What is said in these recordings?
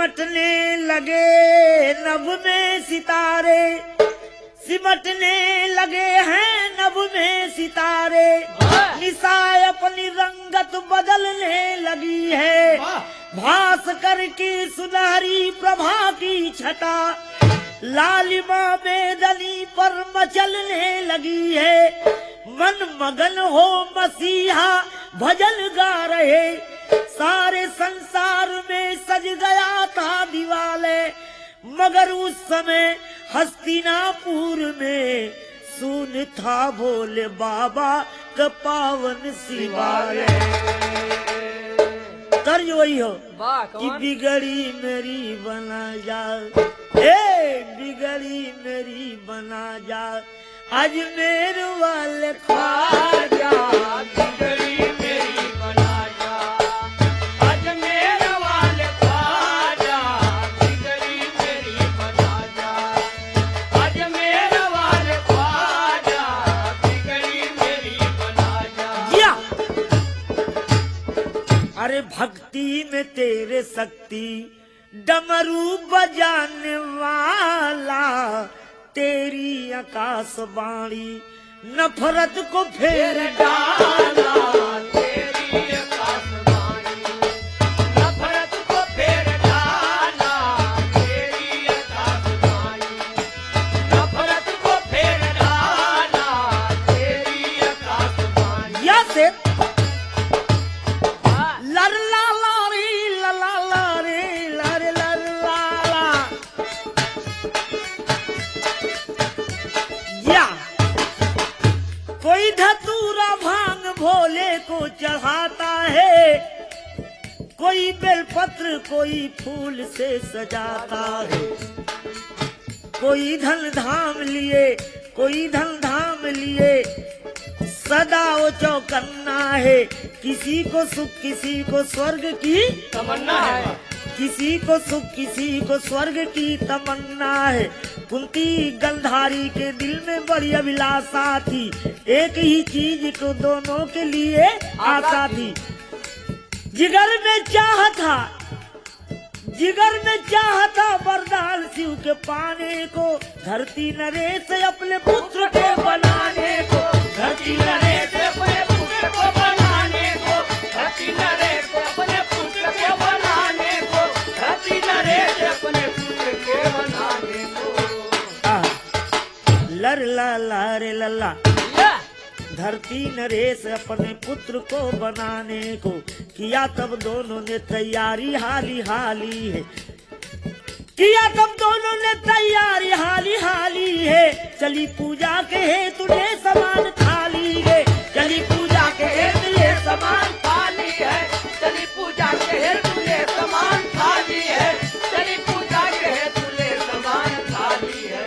सिमटने लगे नभ में सितारे, सिमटने लगे हैं नभ में सितारे, निशाए अपनी रंगत बदलने लगी है, भास्कर की सुनहरी प्रभा की छटा लालिमा बेदनी पर मचलने लगी है। मन मगन हो मसीहा भजन गा रहे, सारे संसार में सज गया था दिवाले, मगर उस समय हस्तिनापुर में सुन था भोले बाबा का पावन शिवालय। तर्ज वही हो कि बिगड़ी मेरी बना जा, बिगड़ी मेरी बना जा, अजमेर वाले ख्वाजा, बिगड़ी मेरी बना जा, अजमेर वाले ख्वाजा, बिगड़ी मेरी बना जा, अजमेर वाले ख्वाजा, बिगड़ी मेरी बना जा। अरे भक्ति में तेरे शक्ति डमरू बजाने वाला, तेरी आकाशवाणी नफरत को फेर डाला, तेरी आकाशवाणी नफरत को फेर डाला, तेरी आकाशवाणी नफरत को फेर डाला, तेरी आकाशवाणी। या से लर ला ला रे ला ला ला रे ला रे ला ला ला। या कोई धतूरा भांग भोले को चढ़ाता है, कोई बेलपत्र कोई फूल से सजाता है, कोई धन धाम लिए कोई धन धाम लिए, सदा वो चौकन्ना है, किसी को सुख किसी को स्वर्ग की तमन्ना है, किसी को सुख किसी को स्वर्ग की तमन्ना है। कुंती गंधारी के दिल में बड़ी अभिलाषा थी, एक ही चीज को दोनों के लिए आशा थी। जिगर में चाह था, जिगर में चाह था वरदान शिव के पाने को, धरती नरेश अपने पुत्र के बनाने को, धरती नरेश अपने पुत्र को बनाने को, धरती नरेश अपने पुत्र को बनाने को, धरती नरेश अपने पुत्र के बनाने को। लर ला ला रे लल्ला, धरती नरेश अपने पुत्र को बनाने को किया, तब दोनों ने तैयारी हाली हाली है, किया तब दोनों ने तैयारी हाली हाली है। चली पूजा के हेतु ले सामान थाली है, चली पूजा के हेतु ले सामान थाली है, चली पूजा के हेतु ले सामान थाली है, चली पूजा के हेतु ले सामान थाली है।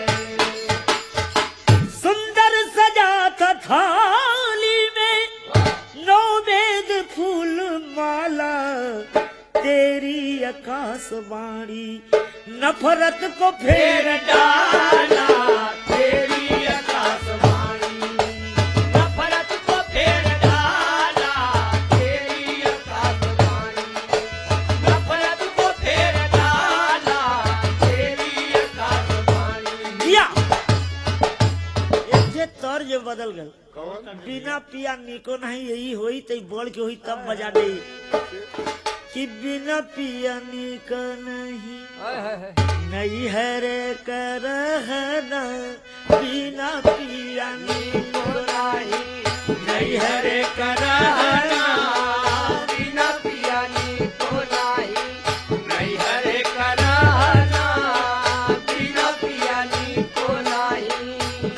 सुंदर सजा था थाली में नौ वेद फूल माला, तेरी आकाशवाणी नफरत को फेर डाला, तेरी आकाशवाणी नफरत को फेर डाला, तेरी आकाशवाणी नफरत को फेर डाला, तेरी आकाशवाणी। दिया एक तर्ज बदल गल, बिना पिया निको नहीं, यही होई तो बोल के हुई तब बजा दे कि बिना पिया निको नहीं, नहीं है रे करहना, बिना पिया निको नहीं, नहीं है रे करहना, बिना पिया निको नहीं, नहीं है रे करहना, बिना पिया निको नहीं।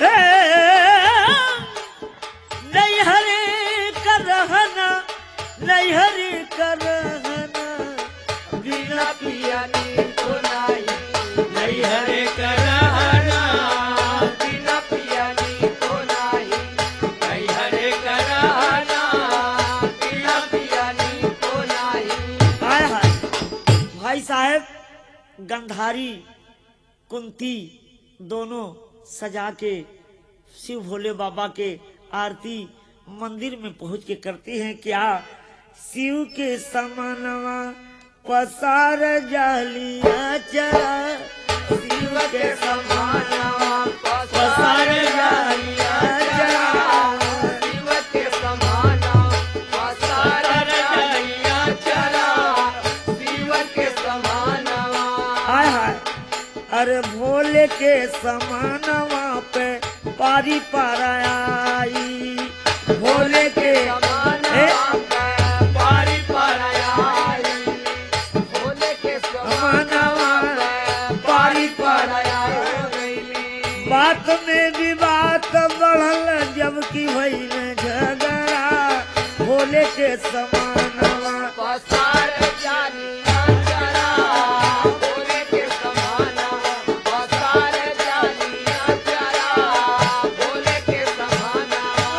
नहीं हरे करहना, नहीं हरे करहना, बिना पिया निको नहीं, नहीं हरे करहना, बिना पिया निको नहीं, नहीं हरे करहना, बिना पिया निको नहीं। हाय हाय भाई साहब, गंधारी कुंती दोनों सजा के शिव भोले बाबा के आरती मंदिर में पहुंच के करते हैं। क्या शिव के समानवा पसार जालिया चरा शिव के समानवा पसार जालिया चरा शिव के समाना पसार जालिया चरा शिव के समाना हाय हाय अरे भोले के समानवा पे पारी पाराई भोले के ए, पारी पाराई भोले के समानवा पारी पाराई बात में भी बात बढ़ल जबकि भइल झगड़ा भोले के समानवा पसार जालिया चरा भोले के समाना पसार जालिया चरा भोले के समाना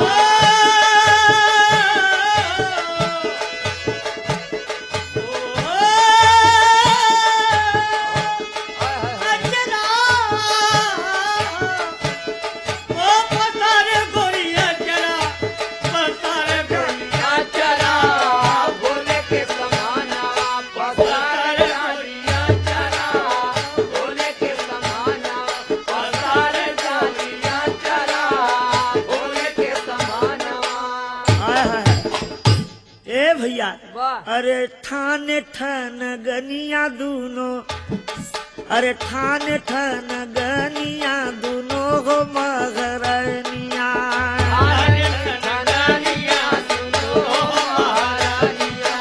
जालिया चरा भोले के समाना पसार जालिया चरा भोले के समाना पसार जालिया चरा भोले के समाना हाय हाय ए भैया वाह अरे ठान ठन गनिया दूनो अरे ठान ठन गनिया दूनो हो मगरनिया धनानिया सुनो महारानिया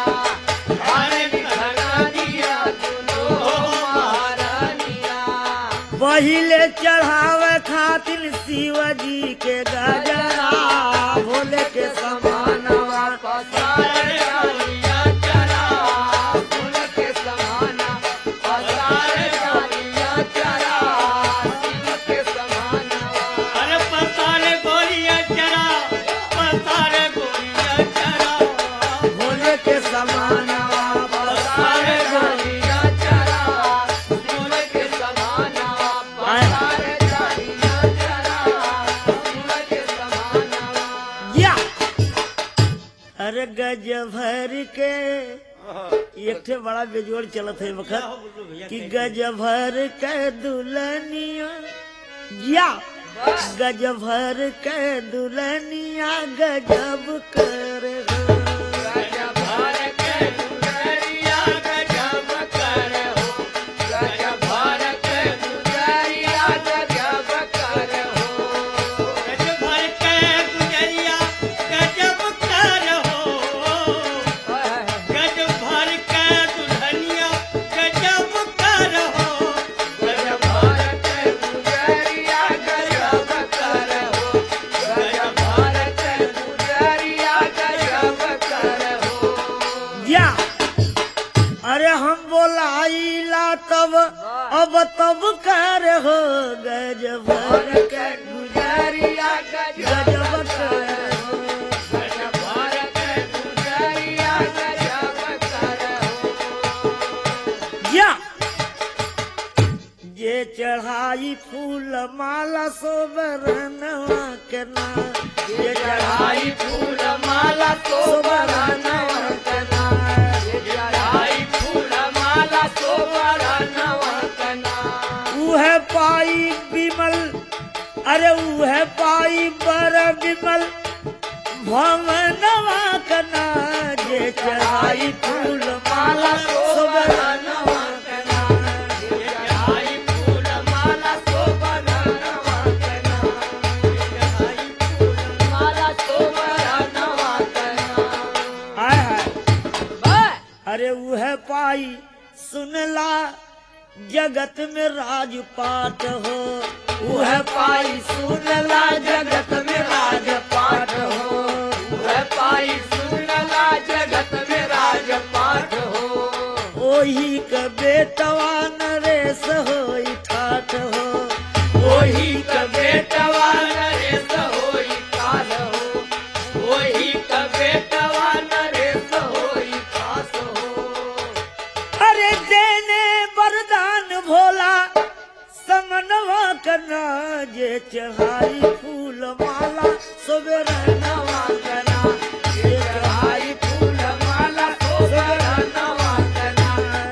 धनानिया सुनो महारानिया पहिले चढ़ावे खातिर शिव जी के गजरा भोले के समानवा पसार जालिया चरा भोले के समाना पसार जालिया चरा शिव के समाना अरे पसारे गोरिया चरा पसारे गोरिया चरा भोले के समानवा पसार जालिया चरा भोले के समाना पसार जालिया चरा भोले के समाना या अरे गज भर के एक ठे बड़ा बेजोड़ चलत है वक्त कि गज भर के दुल्हनिया या गज भर के दुल्हनिया गजब कर हो। गजब भर के दुलरिया गजब कर हो गजब भर के दुलरिया गजब कर हो गज भर के गुजरिया गजब कर हो गज भर के दुल्हनिया गजब कर हो गजब भर के दुलरिया गजब कर हो गजब भर के दुलरिया गजब कर हो या अरे हम बोलाइला तब अब तब कर हो गज भर के गुजरिया गजब कर हो। गजब भर के दुलरिया गजब कर हो या जे चढ़ाई फूल माला सोबरनवा के ना जे चढ़ाई फूल माला तो बरनवा कना चढ़ाई फूल माला तो बरनवा कना उहे पाई विमल अरे उहे पाई बर विमल भवनवा कना जे चढ़ाई फूल माला सोबरनवा कना चढ़ाई फूल माला तो बरनवा कना चढ़ाई फूल माला तो बरनवा कना हाय हाय बस अरे उहे पाई सुनला जगत में राजपाट हो उहे पाई सुनला जगत में राजपाट हो वह पाई सुनला जगत में राजपाट हो ओही के बेटवा नरेश होई ठाठ हो ओही का बेटवा नरेश होई काल हो ओही का बेटवा नरेश होई खास हो अरे देने वरदान भोला समनवा करना जे चढ़ाई फूल माला सोबरनवा करना जे चढ़ाई फूल माला सोबरनवा करना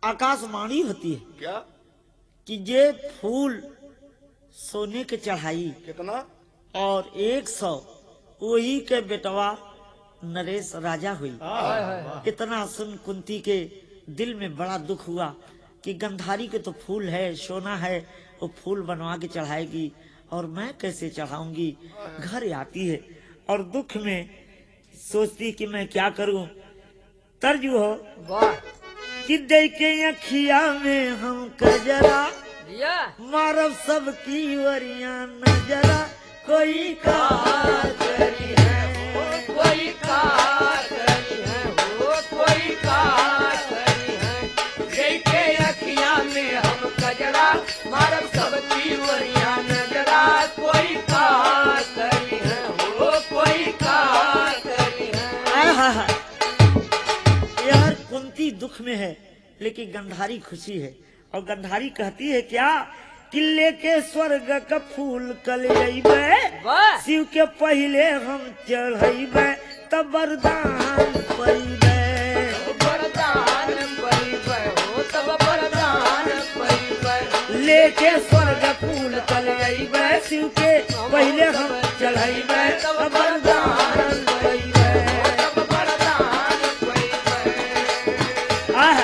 आकाशवाणी होती है क्या कि जे फूल सोने के चढ़ाई कितना और 100 वही के बेटवा नरेश राजा हुई। इतना सुन कुंती के दिल में बड़ा दुख हुआ कि गंधारी के तो फूल है, सोना है, वो फूल बनवा के चढ़ाएगी और मैं कैसे चढ़ाऊंगी। घर आती है और दुख में सोचती कि मैं क्या करूं। तर्ज हो वाह कि दे के अखिया में हम कजरा दिया मारब सबकी वरिया नजरा कोई का करी है। कोई कार करी है वो कोई कार करी है देखे अखियां में हम कजरा मारब सबकी वरिया नजरा कोई कार करी है वो कोई कार करी है। आहा, यार कुंती दुख में है लेकिन गंधारी खुशी है। और गंधारी कहती है क्या कि लेके स्वर्ग का फूल कल जइबे वाह शिव के पहले हम चढ़ैबे तब वरदान पैबे। वरदान परिबे हो तब वरदान परिबे लेके स्वर्ग फूल कल जइबे शिव के पहले हम चढ़ैबे तब वरदान पैबे। तब वरदान परिबे आहा,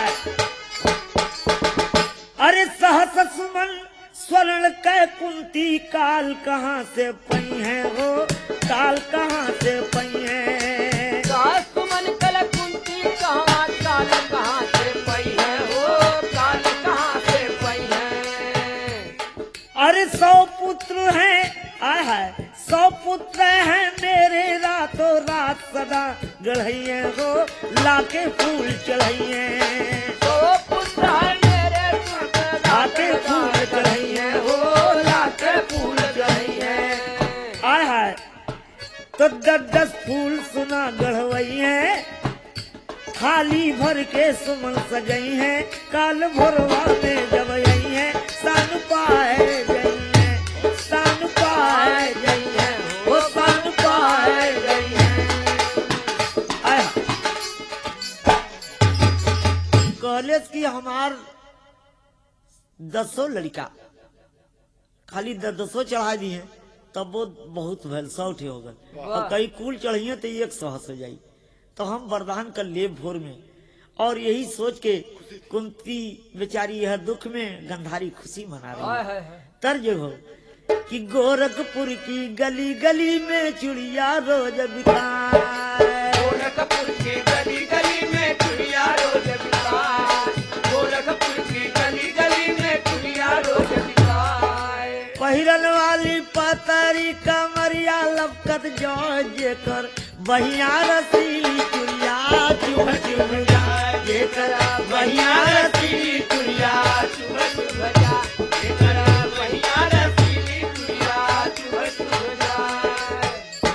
अरे सहस सुमन स्वर्ण कै कुंती काल कहाँ से पई है हो, काल कहाँ से पई है। सास तुमन कल कुंती कहाँ काल कहाँ से पई है हो काल कहाँ से पई है। अरे 100 पुत्र हैं, आय हाय 100 पुत्र हैं मेरे रातों रात सदा गढ़इए हो लाके फूल चढ़इए। तो पुत्र है मेरे लाके फूल चढ़इए हो लाके फूल चढ़इए। आय हाय तो 10 फूल सुना गढ़वई है थाली भर के सुमन सजई है काल भोरवा में जब आई है सान पाए गई है, सान पाए गई है, वो सान पाए गई है। आय हाय। कॉलेज की हमार 10 लड़का खाली 10 चढ़ा दी है तब वो बहुत भल 100 ठे हो गए और कई कुल चढ़िए तो 100 हो जाई। तो हम वरदान कर ले भोर में और यही सोच के कुंती बेचारी यह दुख में गंधारी खुशी मना रही है। तर्ज हो कि गोरखपुर की गली गली में चुड़िया रोज बिकाए। गोरखपुर की गली गली में चुड़िया रोज बिकाए गोरखपुर की गली गली में चुड़िया रोज बिकाए। पहिरन वाली पतरी कमरिया लपकत जो जेकर बहिया रसीली चुड़िया चुभ चुभ जाए जेकर बहिया रसीली चुड़िया चुभ चुभ जा जेकर बहिया रसीली चुड़िया चुभ चुभ जाए।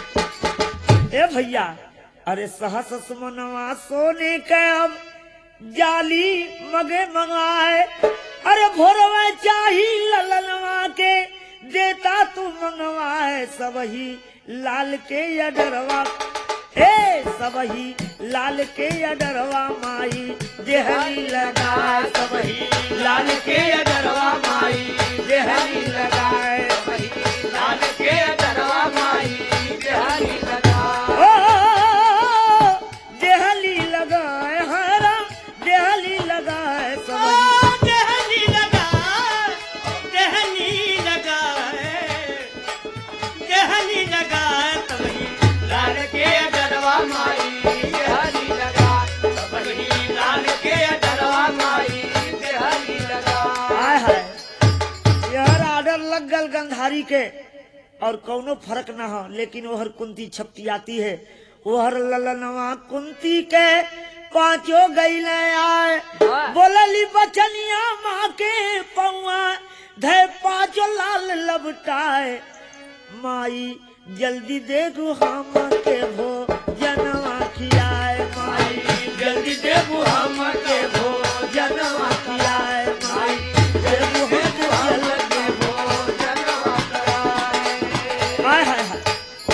ए भैया अरे सहस सुमनवा सोने के अब जाली मगे मंगाए। अरे भोरवा चाही ललनवा के देता तू मंगवाए सबही लाल के अडरवा ए सबही लाल के अडरवा माई देहली लगाए सबही लाल के अडरवा माई देहली लगाए लाल के दरवा माई देहरी लगाए। ओ देहली लगाए हरा देहली लगाए सबही देहली लगाए देहली लगाए देहली लगाए तभी लाल के दरवा माई देहरी लगाए सबही लाल के दरवा माई देहरी लगाए। आय हाय यार आर्डर लग गल गंधारी के और कौनो फर्क ना हो लेकिन ओहर कुंती छपटी आती है ओहर ललनवा कुंती के पांचों गईले आए बोलली बचनिया माँ के पौआ धै पांचों लाल लबटाए माई जल्दी दे हम के भो जनवा खिलाए माई जल्दी दे हम के भो जनवा खिलाए माई देबू हम के भो जनवा खिलाए। हाय हाय हाय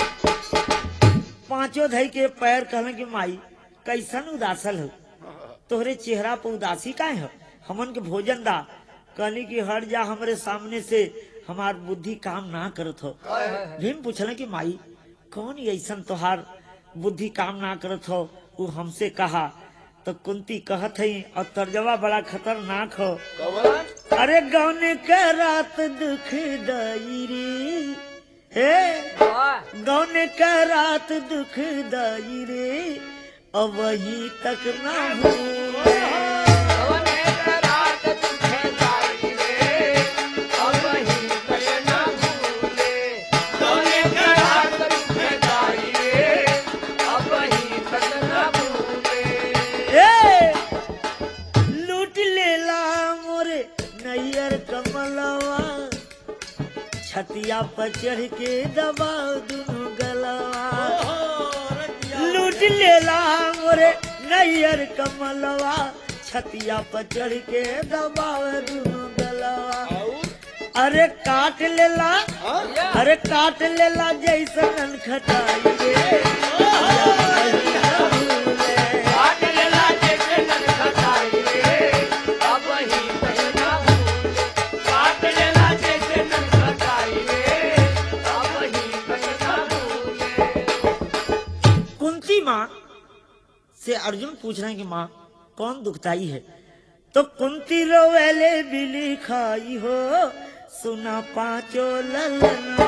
पांचों धई के पैर कहले कि माई कैसन उदासल हो तोहरे चेहरा पर उदासी काहे हो हमन के भोजन दा। कहली कि हट जा हमरे सामने से, हमार बुद्धि काम ना करत हो। भीम पूछले कि माई कौन ऐसन तोहार बुद्धि काम ना करत हो, वो हमसे कहा। तो कुंती कहत है और तर्जवा बड़ा खतरनाक हो। अरे गौने के रात दुख दाई रे, हे गौने के रात दुख दाई रे, अब वही तक ना भूले। छतिया पर चढ़ के दबाव दुनू गलवा, लूट लेला मोरे नैयर कमलवा, छतिया पर चढ़ के दबाव दुनू गलवा। अरे काट लेला, अरे काट लेला जैसन खटाई रे, काट लेला जैसन खटाई रे, अब ही कहना भूले। काट लेला जैसन खटाई रे, अब ही कहना भूले। कुंती माँ से अर्जुन पूछ रहे हैं कि माँ कौन दुखताई है? तो कुंती रोवेले बिली खाई हो, सुना पांचों ललनवा।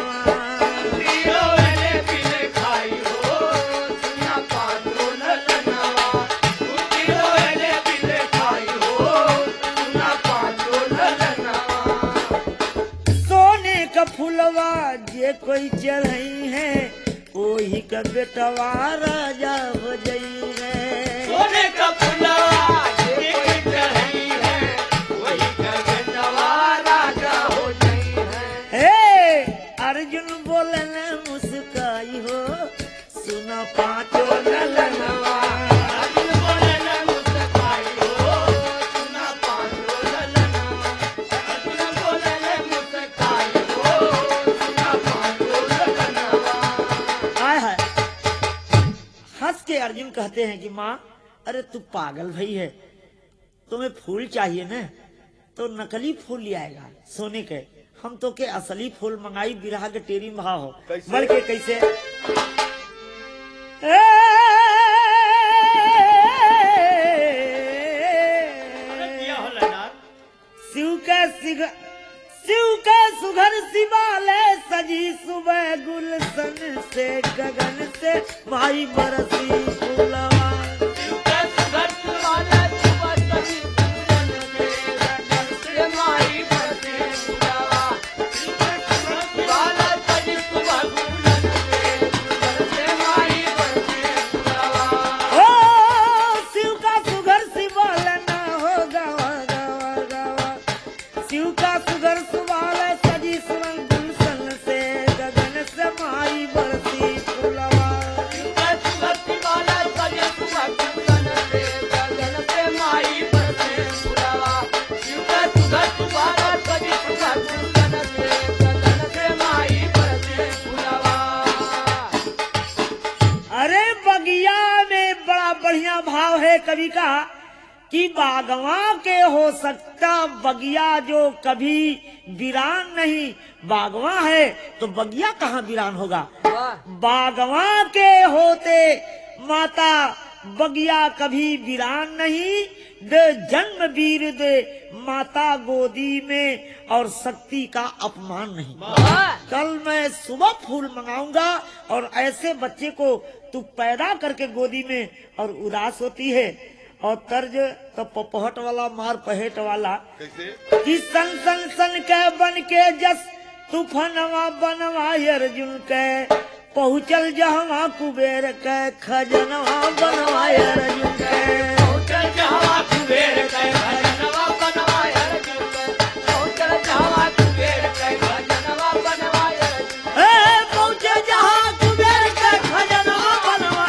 सोने का फुलवा जे कोई चढ़ई है, वही का बेटवा राजा हो जई है। सोने का फुलवा जे कोई चढ़ई है, वही का बेटवा राजा हो जई है। अर्जुन बोलने मुस्काई हो, सुना पांचों ललनवा। अर्जुन बोलने मुस्काई हो, सुना पांचों ललनवा। अर्जुन बोलने मुस्काई हो, सुना पांचों ललनवा। हाय हाय। हंस के अर्जुन कहते हैं कि माँ अरे तू पागल भई है, तुम्हें फूल चाहिए ना तो नकली फूल ले आएगा सोने के, हम तो के असली फूल मंगाई बिरहा के टेरी महा हो। बढ़ के कैसे शिव के सुघर शिवालय सजी सुबह गुलशन से, गगन से भाई बरसी फूलवा। बढ़िया भाव है कवि का कि बागवां के हो सकता बगिया जो कभी वीरान नहीं, बागवां है तो बगिया कहाँ वीरान होगा। बागवां के होते माता बगिया कभी वीरान नहीं, दे जन्म वीर दे माता गोदी में और शक्ति का अपमान नहीं। कल मैं सुबह फूल मंगाऊंगा और ऐसे बच्चे को तू पैदा करके गोदी में और उदास होती है। और तर्ज तो पपहट वाला मार पहेट वाला कि सन सन सन के बन के जस तूफानवा बनवा अर्जुन के, पहुँचल जहवा कुबेर के खजनवा बनवा अर्जुन के। पहुँचल जहवा कुबेर के खजनवा बनवा अर्जुन के, पहुँचल जहवा कुबेर के खजनवा बनवा अर्जुन के। पहुँचे जहाँ कुबेर के खजनवा बनवा,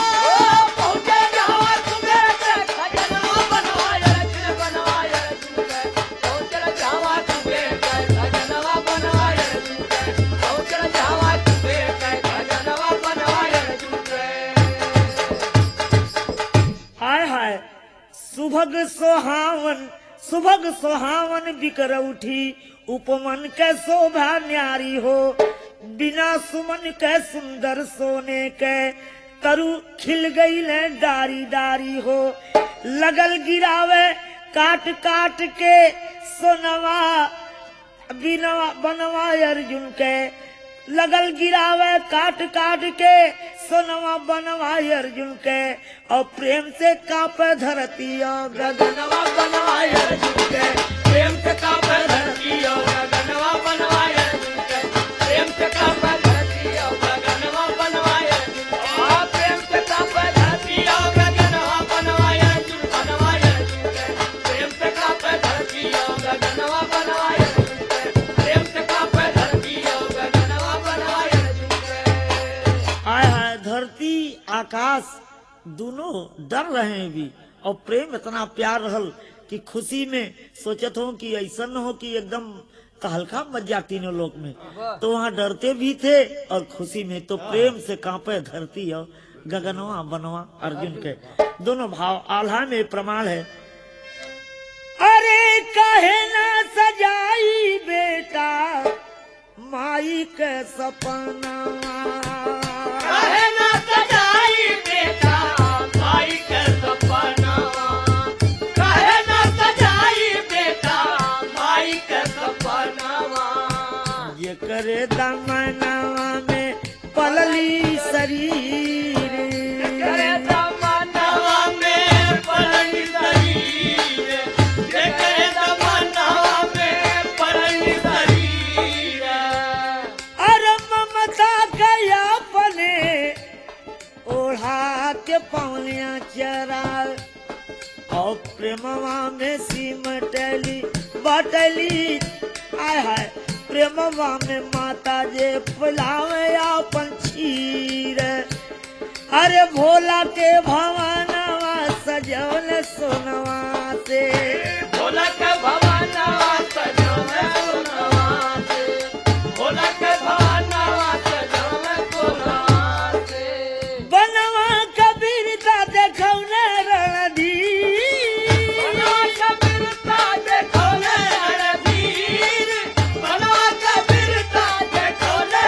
पहुँचे जहवा कुबेर के खजनवा बनवा अर्जुन बनवा अर्जुन के, पहुँचल जहवा कुबेर के खजनवा बनवा अर्जुन के, पहुँचल जहवा कुबेर के खजनवा बनवा अर्जुन के। हाय हाय सुभग सोहावन सुभग सुहावन बिकर उठी उपमन के शोभा न्यारी हो बिना सुमन के सुंदर सोने के तरु खिल गई ले डारी डारी हो लगल गिरावे काट काट के सोनवा बिनवा बनवा अर्जुन के लगल गिरावे काट काट के सोनवा बनवा अर्जुन के और प्रेम से कापे धरती और गगनवा बनवा अर्जुन के प्रेम से कापे धरती और गगनवा बनवाए अर्जुन के प्रेम से कापे धरती और गगनवा बनवाए अर्जुन के प्रेम से कापे धरती और गगनवा बनवाए अर्जुन के प्रेम से कापे धरती और गगनवा बनवाए अर्जुन के प्रेम से कापे धरती और गगनवा बनवाए अर्जुन के आय हाय धरती आकाश दोनों डर रहे हैं भी और प्रेम इतना प्यार रहल कि खुशी में सोचत हो कि ऐसा न हो कि एकदम तहलका मच जा तीनों लोक में तो वहाँ डरते भी थे और खुशी में तो प्रेम से कांपे धरती और गगनवा बनवा अर्जुन के दोनों भाव आल्हा में प्रमाण है। अरे कहे ना सजाई बेटा माई के सपना कहे ना सजाई बेटा माई के सपना कहे ना सजाई बेटा माई के सपना ये करे दमनवा में पलली शरीर करे दमनवा में पलली शरीर ये करे दमनवा में पलली शरीर अरे ममता गया अपने ओढ़ा के पौलियां चरा और प्रेमवा में सिमटली बटली आय हाय प्रेमवा में माता जे फुलावे अपन क्षीर अरे भोला के भवनवा सजौल सोनवा से भोला के भवनवा सजौल सोनवा से भोला के भवनवा सजौल सोनवा से बनवा कबीरता देखौने रणधीर बनवा कबीरता देखौले रणधीर बनवा कबीरता देखौले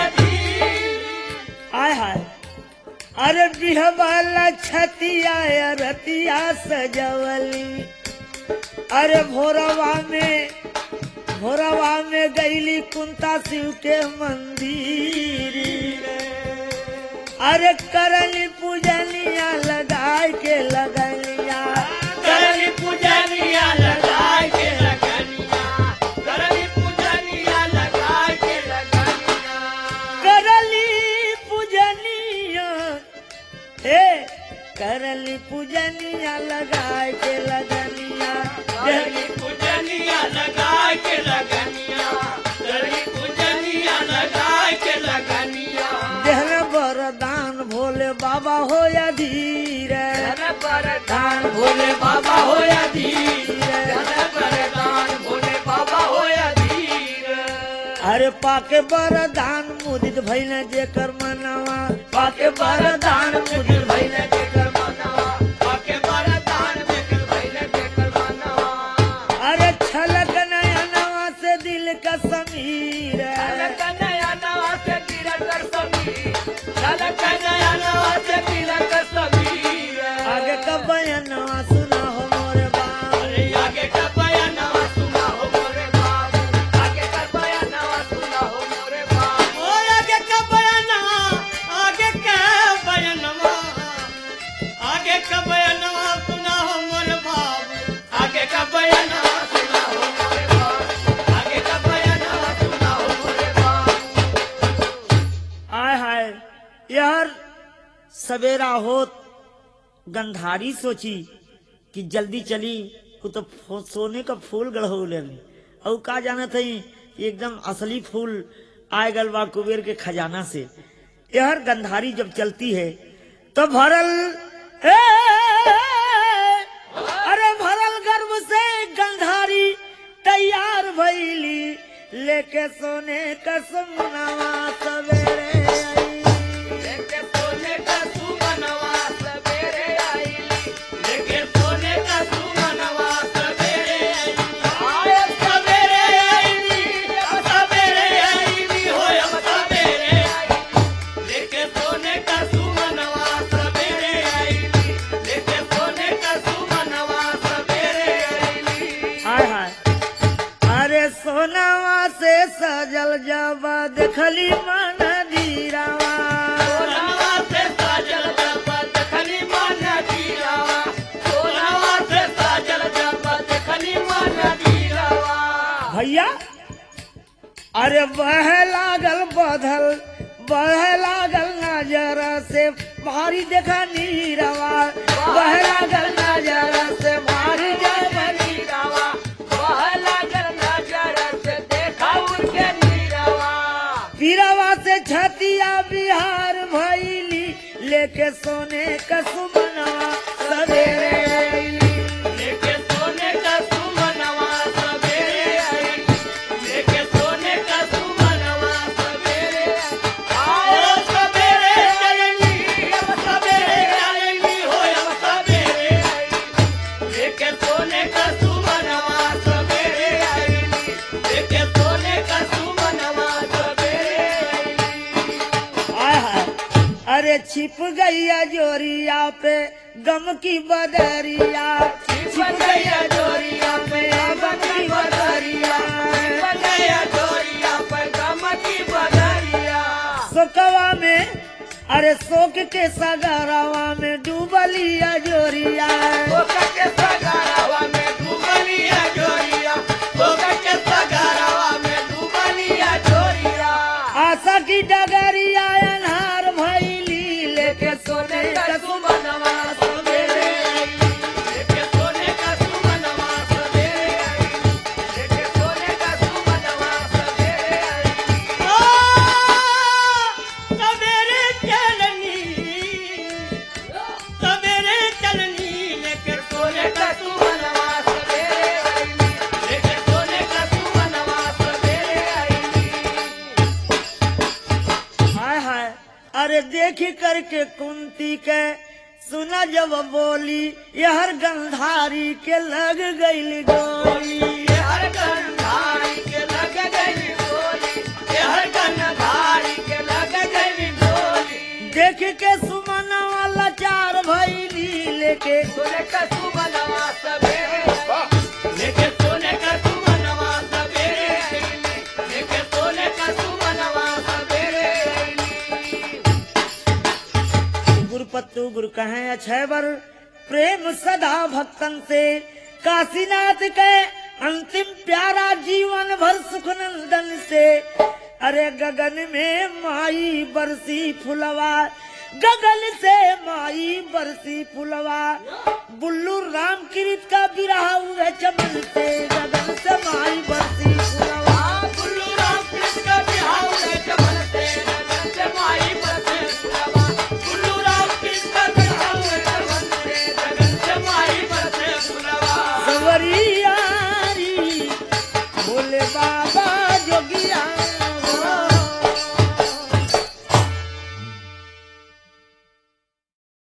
रणधीर आय हाय अरे बिहबल छतिया रतिया सजवली अरे भोरवा में गईली कुंता शिव के मंदिर अरे करली पूजनिया लगाए के लगलिया करली पूजनिया लगाए के लगनिया करली पूजनिया लगाए के लगनिया करली पूजनिया हे करली पूजनिया लगाए के लगनिया करली पूजनिया लगाए के लगनिया करली पूजनिया लगाए के लगनिया देहर वरदान भोले बाबा हो या धीर धन वरदान भोले बाबा हो या धीर धन वरदान भोले बाबा हो या धीर अरे पाके वरदान मुदित भइले जेकर मनवा पाके वरदान मुझे भइले जेकर मनवा पाके वरदान जेकर भइले जेकर मनवा अरे छलक नयनवा से दिल का समीर झलक नया नवा से तिलक समीर झलक नया नवा से तिलक समीर आगे का बयानवा सुना हो मोरे बाप अरे आगे का बयानवा सुना हो मोरे बाबू आगे का बयानवा सुना हो मोरे बाबू ओ आगे का बयानवा आगे का बयानवा आगे का बयानवा सुना हो मोर बाबू आगे का बयानवा सुना हो मोरे बाबू आगे का बयानवा सुना हो मोरे बाबू आय हाय यार सवेरा होत गंधारी सोची कि जल्दी चली वो तो सोने का फूल गढ़ो ले और का जाना था एकदम असली फूल आए गल बा कुबेर के खजाना से। यार गंधारी जब चलती है तो भरल अरे भरल गर्भ से गंधारी तैयार भइली लेके सोने का सुमनवा सवेरे आई लेके सोने का सुमनवा सवेरे आईली लेके सोने का सुमनवा सवेरे साजल जब देखली मन धीरावा सोनावा से साजल जब देखली मन धीरावा सोनावा से साजल जब देखली मन धीरावा भैया अरे बह लागल नजर से भारी देखा नीरवा बह लागल नजर से भारी देखा नीरावा वह लागल नजर से देखा उनके नीरावा पीरवा से छतिया बिहार भैली लेके सोने का सुमनवा सवेरे अइली। लेके सोने का सुमनवा सवेरे आई लेके सोने का सुमनवा सवेरे आओ सवेरे चलनी अब सवेरे आएंगी हो अब सवेरे आई लेके सोने का सुमनवा सवेरे आई लेके सोने का सुमनवा सवेरे आई आय हाय अरे छिप गैया जोरिया पे गम की बदरिया छिप गया जोरिया पे गम की बदरिया छिप गया जोरिया पे गम की बदरिया सोकवा में अरे शोक के सगरवा में डूबलिया जोरिया ओका के सगारावा में डूबलिया जोरिया ओका के सगारावा में डूबलिया जोरिया आशा की डगरिया अनहार भैली लेके सोने का सुमनवा सवेरे आई लेके सोने का सुमनवा सवेरे आई लेके सोने का सुमनवा सवेरे आई सवेरे चलनी लेके सोने का सुमनवा सवेरे आई लेके सोने का सुमनवा सवेरे आई हाय हाय अरे देख करके कुंती के सुना जब बोली यहर गंधारी के लग गई गोली ये हर गंधारी के लग गई गोली ये हर गंधारी के लग गई गोली देख के सुमना वाला चार भैली लेके सोने का सुमनवा सवेरे आई लेके सोने का सुमनवा सवेरे आई लेके सोने का सुमनवा सवेरे आई गुरुपत्तु गुरु कहें अक्षय वर प्रेम सदा भक्तन से काशीनाथ के अंतिम प्यारा जीवन भर सुख नंदन से अरे गगन में माई बरसी फुलवा गगन से माई बरसी फुलवा बुल्लू राम किरित का बिरहा हुए चमन से गगन से माई बरसी फुलवा